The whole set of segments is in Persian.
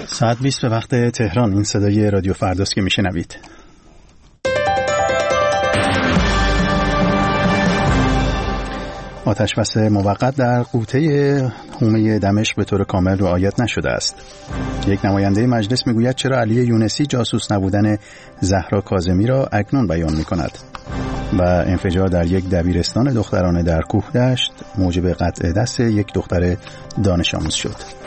ساعت 20 به وقت تهران. این صدای رادیو فرداست که میشنوید. آتش‌بس موقت در غوطه حومه دمشق به طور کامل رعایت نشده است. یک نماینده مجلس میگوید چرا علی یونسی جاسوس نبودن زهرا کاظمی را اکنون بیان میکند. و انفجار در یک دبیرستان دخترانه در کوهدشت موجب قطع دست یک دختر دانش آموز شد.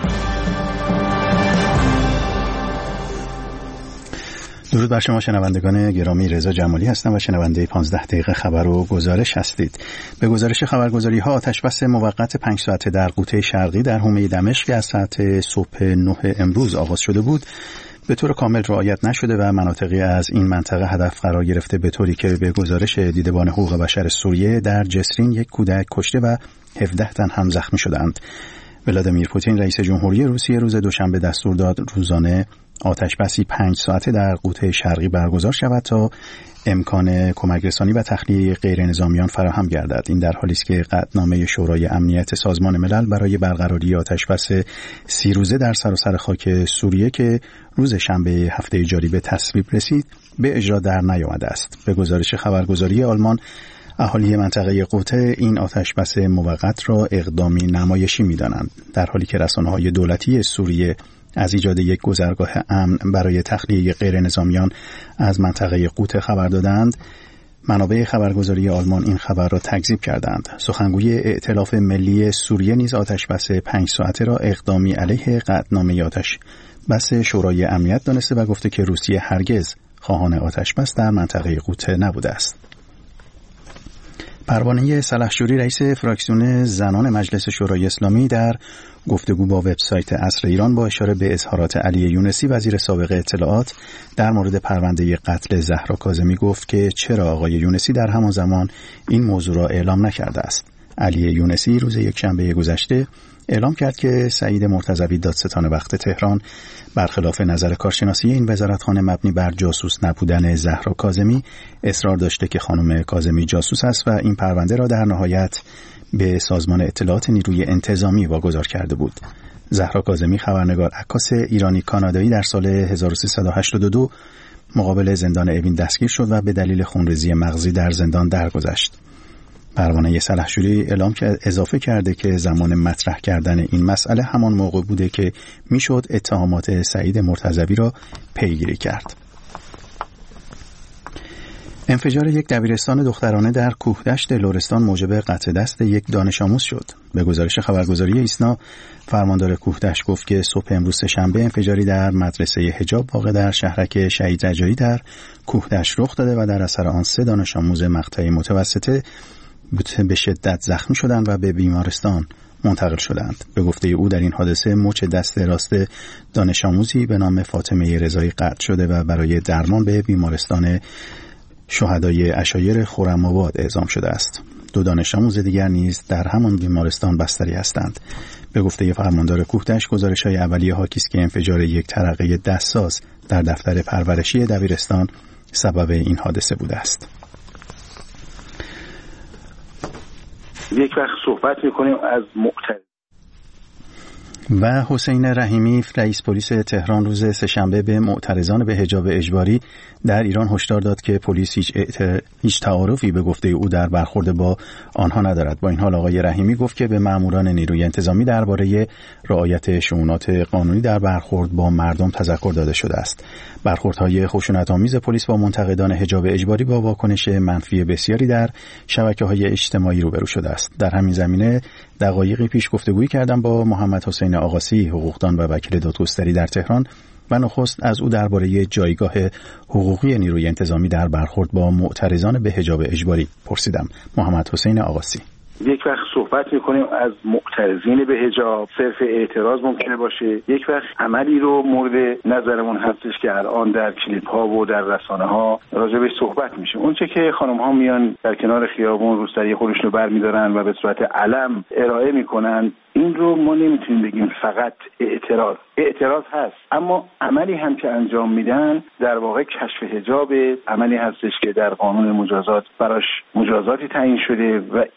درود بر شما شنوندگان گرامی، رضا جمالی هستم و شنونده 15 دقیقه خبر و گزارش هستید. به گزارش خبرگزاری ها، آتش‌بس موقت 5 ساعته در غوطه شرقی در حومه دمشق که از ساعت صبح 9 امروز آغاز شده بود به طور کامل رعایت نشده و مناطقی از این منطقه هدف قرار گرفته، به طوری که به گزارش دیدبان حقوق بشر سوریه در جسرین یک کودک کشته و 17 تن هم زخمی شدند. ولادیمیر پوتین رئیس جمهوری روسیه روز دوشنبه دستور داد روزانه آتش‌بسی 5 ساعته در غوطه شرقی برگزار شود تا امکان کمک رسانی و تخلیه غیر نظامیان فراهم گردد. این در حالی است که قطعنامه شورای امنیت سازمان ملل برای برقراری آتش‌بس 30 روزه در سراسر خاک سوریه که روز شنبه هفته جاری به تصویب رسید به اجرا در نیامده است. به گزارش خبرگزاری آلمان، اهالی منطقه غوطه این آتش‌بس موقت را اقدامی نمایشی می‌دانند، در حالی که رسانه‌های دولتی سوریه از ایجاد یک گذرگاه امن برای تخلیه غیر نظامیان از منطقه غوطه خبر دادند. منابع خبرگزاری آلمان این خبر را تکذیب کردند. سخنگوی ائتلاف ملی سوریه نیز آتش‌بس 5 ساعته را اقدامی علیه قطعنامه آتش‌بس شورای امنیت دانسته و گفته که روسیه هرگز خواهان آتش‌بس در منطقه غوطه نبوده است. پروانه سلحشوری رئیس فراکسیون زنان مجلس شورای اسلامی در گفتگو با وبسایت عصر ایران با اشاره به اظهارات علی یونسی وزیر سابق اطلاعات در مورد پرونده قتل زهرا کاظمی گفت که چرا آقای یونسی در همان زمان این موضوع را اعلام نکرده است. علی یونسی روز یکشنبه گذشته اعلام کرد که سعید مرتضوی دادستان وقت تهران برخلاف نظر کارشناسی این وزارتخانه مبنی بر جاسوس نبودن زهرا کاظمی اصرار داشته که خانم کاظمی جاسوس است و این پرونده را در نهایت به سازمان اطلاعات نیروی انتظامی واگذار کرده بود. زهرا کاظمی خبرنگار عکاس ایرانی کانادایی در سال 1382 مقابل زندان اوین دستگیر شد و به دلیل خونریزی مغزی در زندان درگذشت. پروانه سلحشوری اضافه کرده که زمان مطرح کردن این مسئله همان موقع بوده که میشد اتهامات سعید مرتضوی را پیگیری کرد. انفجار یک دبیرستان دخترانه در کوهدشت لرستان موجب قطع دست یک دانش آموز شد. به گزارش خبرگزاری ایسنا، فرماندار کوهدشت گفت که صبح امروز سه‌شنبه انفجاری در مدرسه حجاب واقع در شهرک شهید رجایی در کوهدشت رخ داده و در اثر آن 3 دانش آموز مقطع متوسطه به شدت زخمی شدند و به بیمارستان منتقل شدند. به گفته او در این حادثه مچ دست راست دانش آموزی به نام فاطمه رضایی قطع شده و برای درمان به بیمارستان شهدای عشایر خرم‌آباد اعزام شده است. 2 دانش آموز دیگر نیز در همان بیمارستان بستری هستند. به گفته فرماندار کوهدشت، گزارش‌های اولیه حاکی است که انفجار یک ترقه دستساز در دفتر پرورشی دبیرستان سبب این حادثه بوده است. یک وقت صحبت می‌کنیم از و حسین رحیمی رئیس پلیس تهران روز سه‌شنبه به معترضان به حجاب اجباری در ایران هشدار داد که پلیس هیچ تعارفی به گفته او در برخورد با آنها ندارد. با این حال آقای رحیمی گفت که به ماموران نیروی انتظامی درباره رعایت شؤونات قانونی در برخورد با مردم تذکر داده شده است. برخوردهای خشونت‌آمیز پلیس با منتقدان حجاب اجباری با واکنش منفی بسیاری در شبکه‌های اجتماعی روبرو شده است. در همین زمینه دقایقی پیش گفتگویی کردم با محمد حسین آقاسی، حقوقدان و وکیل دادگستری در تهران و نخست از او درباره جایگاه حقوقی نیروی انتظامی در برخورد با معترضان به حجاب اجباری پرسیدم. محمد حسین آقاسی: یک وقت صحبت میکنیم از معترضین به حجاب، صرف اعتراض ممکنه باشه. یک وقت عملی رو مورد نظرمون هستش که الان در کلیپ ها و در رسانه ها راجع بهش صحبت میشه. اون چه که خانم ها میان در کنار خیابون روسری خودشون رو برمیدارن و به صورت علم ارائه میکنن، این رو ما نمیتونیم بگیم فقط اعتراض هست، اما عملی هم که انجام میدن در واقع کشف حجاب، عملی هستش که در قانون مجازات براش مجازاتی تعیین شده و این عمل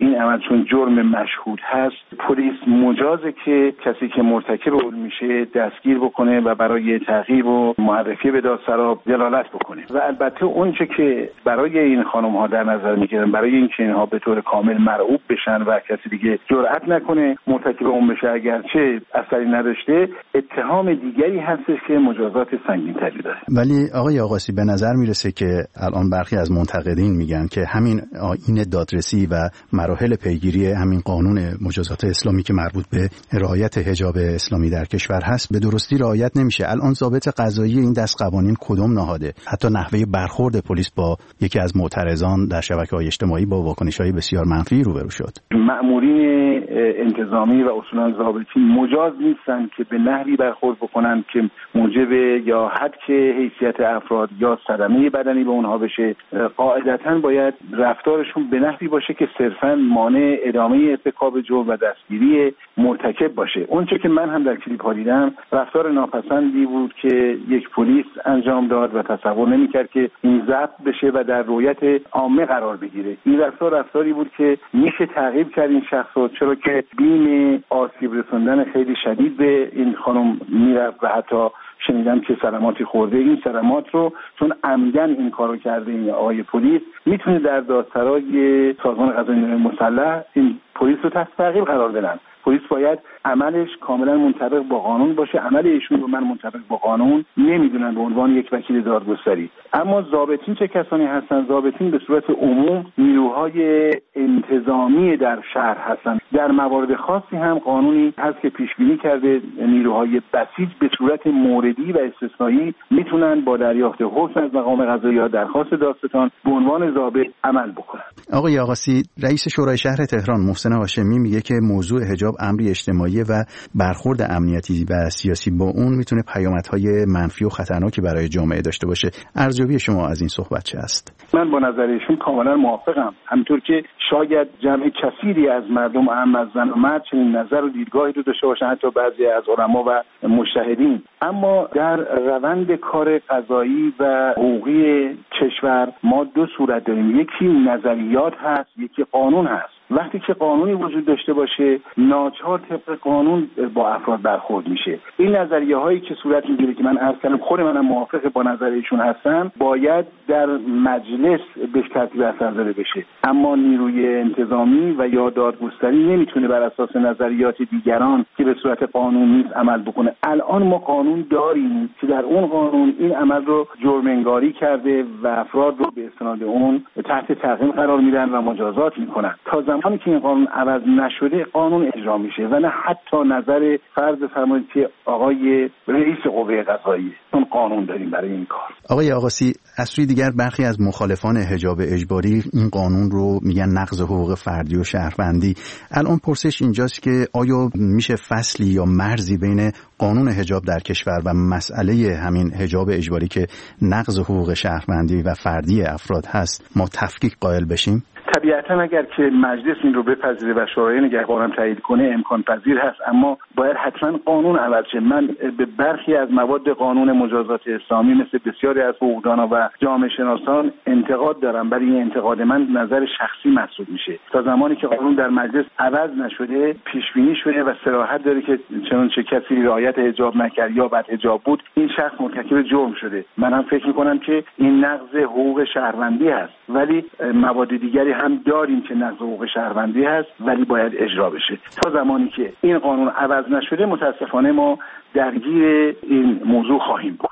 چون جرم مشهود هست، پلیس مجازه که کسی که مرتکب اون میشه دستگیر بکنه و برای تعقیب و معرفی به دادسرا دلالت بکنه. و البته اونچه که برای این خانم ها در نظر میگیرن، برای اینکه اینها به طور کامل مرعوب بشن و کسی دیگه جرئت نکنه مرتکب اون بشه اگرچه اثری نداشته، اتهام دیگری هستش که مجازات سنگین‌تری داره. ولی آقای آقاسی به نظر میرسه که الان برخی از منتقدین میگن که همین آیین دادرسی و مراحل پیگیری همین قانون مجازات اسلامی که مربوط به رعایت حجاب اسلامی در کشور هست به درستی رعایت نمیشه. الان ضابط قضایی این دست قوانین کدوم نهاده؟ حتی نحوه برخورد پلیس با یکی از معترضان در شبکه‌های اجتماعی با واکنش‌های بسیار منفی روبرو شد. مأمورین انتظامی و اصولاً ضابطین مجاز نیستن که به نحوی برخورد بکنن که موجب یا حد حیثیت افراد یا صدمه بدنی به اونها بشه. قاعدتاً باید رفتارشون به نحوی باشه که صرفاً مانع ادامه ارتکاب جرم و دستگیری مرتکب باشه. اونچه که من هم در کلیپ ها دیدم رفتار ناپسندی بود که یک پلیس انجام داد و تصور نمی‌کرد که این ضبط بشه و در رویت عامه قرار بگیره. این رفتاری بود که میشه تعقیب کرد این شخصو، چرا که بیم آسیب رسوندن خیلی شدید به این خانم میرفت و حتی شنیدم که صدماتی خورده. این صدمات رو چون عمدن این کارو کرده این آقای پلیس، میتونه در دادسرای سازمان قضایی نیروی مسلح این پلیس رو تحت تعقیب قرار بدن. پلیس باید عملش کاملا منطبق با قانون باشه. عمل ایشون رو من منطبق با قانون نمیدونن به عنوان یک وکیل دادگستری. اما ضابطین چه کسانی هستن؟ ضابطین به صورت عموم نیروهای انتظامی در شهر هستن. در موارد خاصی هم قانونی هست که پیش بینی کرده نیروهای بسیج به صورت موردی و استثنایی میتونن با دریافت حکم از مقام قضایی یا درخواست دادستان به عنوان ضابط عمل بکنن. آقای آقاسی، رئیس شورای شهر تهران محسن هاشمی میگه که موضوع حجاب امری اجتماعی و برخورد امنیتی و سیاسی با اون میتونه پیامدهای منفی و خطرناکی برای جامعه داشته باشه. ارزیابی شما از این صحبت چه است؟ من با نظر ایشون کاملا موافقم. همونطور که شاید جمع کثیری از مردم، اهم از زن و مرد، چنین نظر و دیدگاهی رو داشته باشن، حتی بعضی از علما و مجتهدین. اما در روند کار قضایی و حقوقی کشور ما دو صورت داریم. یکی نظریات هست، یکی قانون هست. وقتی که قانونی وجود داشته باشه ناچار طبق قانون با افراد برخورد میشه. این نظریه هایی که صورت میگیره که من عرض کردم خود منم موافق با نظریشون هستم، باید در مجلس به ترتیب اثر داده بشه. اما نیروی انتظامی و یا دادگستری نمیتونه بر اساس نظریات دیگران که به صورت قانونی عمل بکنه. الان ما قانون داریم که در اون قانون این عمل رو جرم انگاری کرده و افراد رو به استناد اون تحت تعقیب قرار میدن و مجازات میکنن. تا زمانی که این قانون عوض نشده قانون اجرا میشه و نه حتی نظر فرض فرمایید که آقای رئیس قوه قضاییه، اون قانون داریم برای این کار. آقای آقاسی، از سوی دیگر برخی از مخالفان حجاب اجباری این قانون رو میگن نقض حقوق فردی و شهروندی. الان پرسش اینجاست که آیا میشه فصلی یا مرزی بین قانون حجاب در کشور و مسئله همین حجاب اجباری که نقض حقوق شهروندی و فردی افراد هست ما تفکیک قائل بشیم؟ طبیعتا اگر که مجلس این رو بپذیره و شورای نگهبان تایید کنه امکان پذیر هست، اما باید حتما قانون عوض شه. من به برخی از مواد قانون مجازات اسلامی مثل بسیاری از حقوقدانا و جامعه شناسان انتقاد دارم، برای این انتقاد من نظر شخصی محسوب میشه. تا زمانی که قانون در مجلس عوض نشده پیش بینی شده و صراحت داره که چنانچه کسی رعایت حجاب نکرد یا بد حجاب بود این شخص مرتکب جرم شده. منم فکر میکنم که این نقض حقوق شهروندی هست، ولی مواد دیگری هم داریم که نقض حقوق شهروندی هست ولی باید اجرا بشه. تا زمانی که این قانون عوض نشده متاسفانه ما درگیر این موضوع خواهیم بود.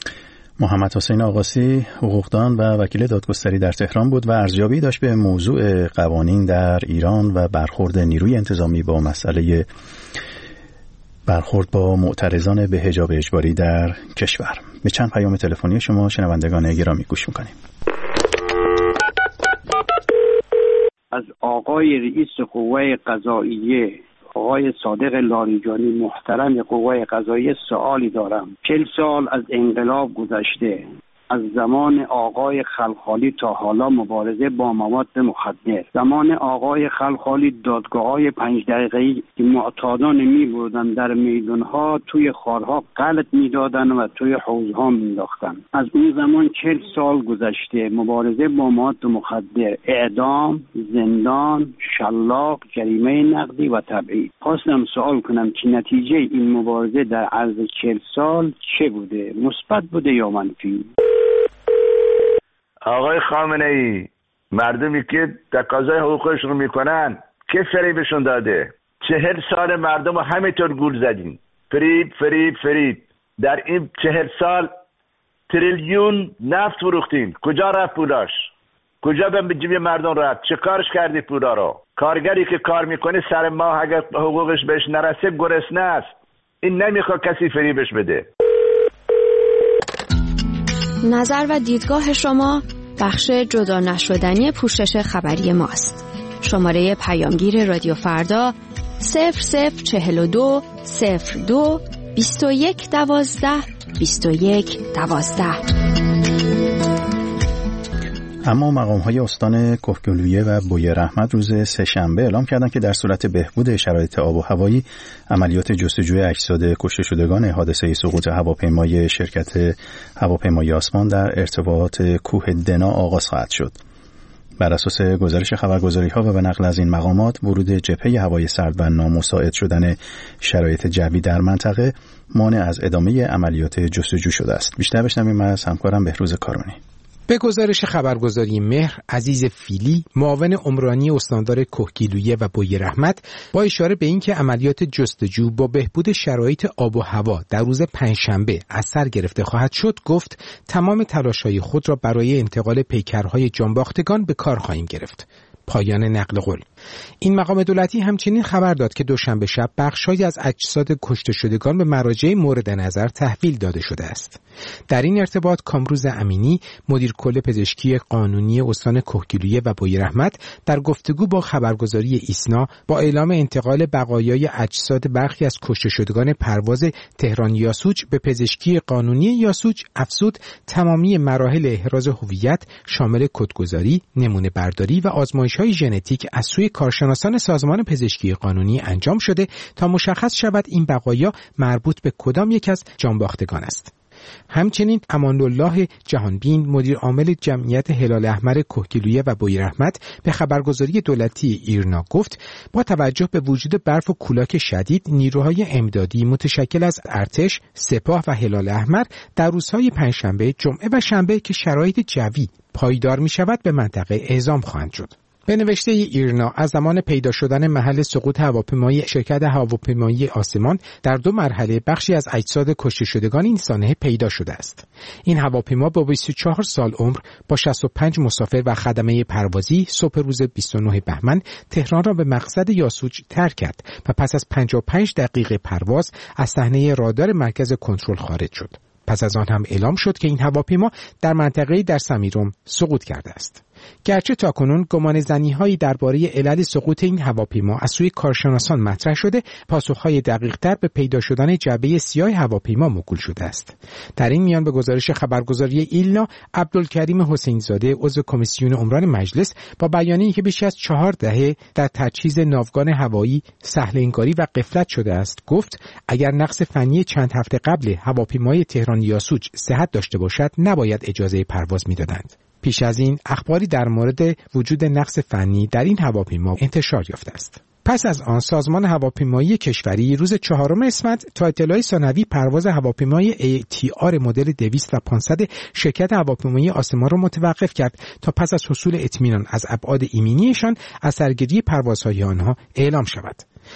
محمد حسین آقاسی، حقوقدان و وکیل دادگستری در تهران بود و ارزیابی داشت به موضوع قوانین در ایران و برخورد نیروی انتظامی با مسئله برخورد با معترضان به حجاب اجباری در کشور. به چند پیام تلفنی شما شنوندگان گرامی گوش می‌کنیم. از آقای رئیس قوه قضاییه آقای صادق لاریجانی محترم قوه قضاییه سوالی دارم. 40 سال از انقلاب گذشته، از زمان آقای خلخالی تا حالا مبارزه با مواد مخدر. زمان آقای خلخالی دادگاه‌های 5 دقیقه‌ای که معتادان می‌بردن در میدان‌ها توی خارها غلط می‌دادن و توی حوض‌ها می‌انداختن. از اون زمان 40 سال گذشته. مبارزه با مواد مخدر، اعدام، زندان، شلاق، جریمه نقدی و تبعید. خواستم سوال کنم که نتیجه این مبارزه در عرض 40 سال چه بوده؟ مثبت بوده یا منفی؟ آقای خامنه‌ای، مردمی که تقاضای حقوقشون رو میکنن که فریبشون داده؟ 40 سال مردم رو همینطور گول زدین. فریب. در این 40 سال تریلیون نفت فروختین. کجا رفت پولاش؟ کجا به جیب مردم رفت؟ چه کارش کردی پولا رو؟ کارگری که کار میکنه سر ماه اگر حقوقش بهش نرسه گرسنه است. این نمیخواد کسی فریبش بده. نظر و دیدگاه شما بخش جدا نشدنی پوشش خبری ماست. شماره پیامگیر رادیو فردا 0042 02 21 12 21 12. اما مقام‌های استان کهگیلویه و بوی رحمت روز سه‌شنبه اعلام کردند که در صورت بهبود شرایط آب و هوایی عملیات جستجوی اجساد کشته شدگان حادثه سقوط هواپیمای شرکت هواپیمایی آسمان در ارتفاعات کوه دنا آغاز خواهد شد. بر اساس گزارش خبرگزاری‌ها و به نقل از این مقامات، ورود جبهه هوای سرد و نامساعد شدن شرایط جوی در منطقه مانع از ادامه عملیات جستجو شده است. بیشتر بشنویم از همکارم بهروز کارونی. به گزارش خبرگزاری مهر، عزیز فیلی، معاون عمرانی استاندار کهگیلویه و بوی رحمت، با اشاره به اینکه عملیات جستجو با بهبود شرایط آب و هوا در روز پنجشنبه از سر گرفته خواهد شد، گفت تمام تلاش‌های خود را برای انتقال پیکرهای جانباختگان به کار خواهیم گرفت. پایان نقل قول. این مقام دولتی همچنین خبر داد که دوشنبه شب بخش‌هایی از اجساد کشته شدگان به مراجع مورد نظر تحویل داده شده است. در این ارتباط کامروز امینی، مدیر کل پزشکی قانونی استان کهگیلویه و بوی رحمت، در گفتگو با خبرگزاری ایسنا با اعلام انتقال بقایای اجساد برخی از کشته شدگان پرواز تهران یاسوج به پزشکی قانونی یاسوج افزود تمامی مراحل احراز هویت شامل کدگذاری، نمونه برداری و آزمایش‌های ژنتیک از سوی کارشناسان سازمان پزشکی قانونی انجام شده تا مشخص شود این بقایا مربوط به کدام یک از جانباختگان است. همچنین امان‌الله جهانبین، مدیر عامل جمعیت هلال احمر کهگیلویه و بوی رحمت، به خبرگزاری دولتی ایرنا گفت با توجه به وجود برف و کولاک شدید، نیروهای امدادی متشکل از ارتش، سپاه و هلال احمر در روزهای پنجشنبه، جمعه و شنبه که شرایط جوی پایدار می شود به منطقه اعزام خواهند شد. به نوشته ایرنا، از زمان پیدا شدن محل سقوط هواپیمای شرکت هواپیمایی آسمان در 2 مرحله بخشی از اجساد کشته شدگان این سانحه پیدا شده است. این هواپیما با 24 سال عمر با 65 مسافر و خدمه پروازی صبح روز 29 بهمن تهران را به مقصد یاسوج ترک کرد و پس از 55 دقیقه پرواز از صحنه رادار مرکز کنترل خارج شد. پس از آن هم اعلام شد که این هواپیما در منطقه در سمیرم سقوط کرده است. گرچه تاکنون گمان زنی‌هایی درباره علل سقوط این هواپیما از سوی کارشناسان مطرح شده، پاسخ‌های دقیق‌تر به پیدا شدن جعبه سیاه هواپیما موکول شده است. در این میان به گزارش خبرگزاری ایلنا، عبدالکریم حسین‌زاده، عضو کمیسیون عمران مجلس، با بیانیه‌ای که بیش از 4 دهه در تجهیز ناوگان هوایی سهل‌انگاری و غفلت شده است، گفت اگر نقص فنی چند هفته قبل هواپیمای تهران یاسوج صحت داشته باشد، نباید اجازه پرواز می‌دادند. پیش از این اخباری در مورد وجود نقص فنی در این هواپیما انتشار یافته است. پس از آن سازمان هواپیمایی کشوری روز 4 اسفند تا اطلاع ثانوی پرواز هواپیمای ATR مدل 200 و 500 شرکت هواپیمایی آسمان را متوقف کرد تا پس از حصول اطمینان از ابعاد ایمنیشان از سرگیری پروازهای آنها اعلام شود.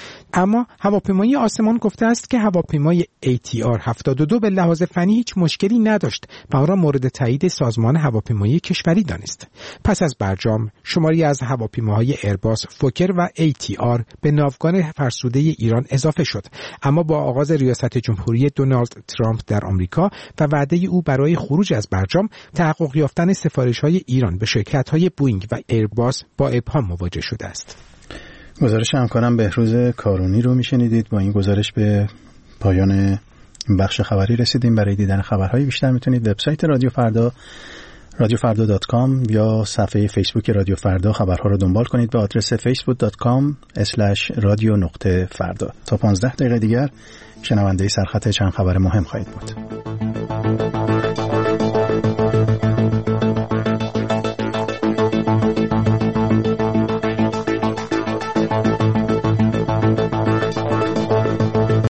اما هواپیمایی آسمان گفته است که هواپیمای ATR 72 به لحاظ فنی هیچ مشکلی نداشت و آن را مورد تایید سازمان هواپیمایی کشوری دانست. پس از برجام شماری از هواپیماهای ایرباس، فوکر و ATR به ناوگان فرسوده ایران اضافه شد، اما با آغاز ریاست جمهوری دونالد ترامپ در آمریکا و وعده او برای خروج از برجام، تحقق یافتن سفارش‌های ایران به شرکت‌های بوئینگ و ایرباس با ابهام مواجه شده است. گزارش همکارم بهروز کارونی رو میشنیدید. با این گزارش به پایان این بخش خبری رسیدیم. برای دیدن خبرهای بیشتر میتونید وبسایت رادیو فردا radiofarda.com یا صفحه فیسبوک رادیو فردا خبرها رو دنبال کنید به آدرس facebook.com/radio.farda. تا 15 دقیقه دیگر شنونده سرخط چند خبر مهم خواهید بود.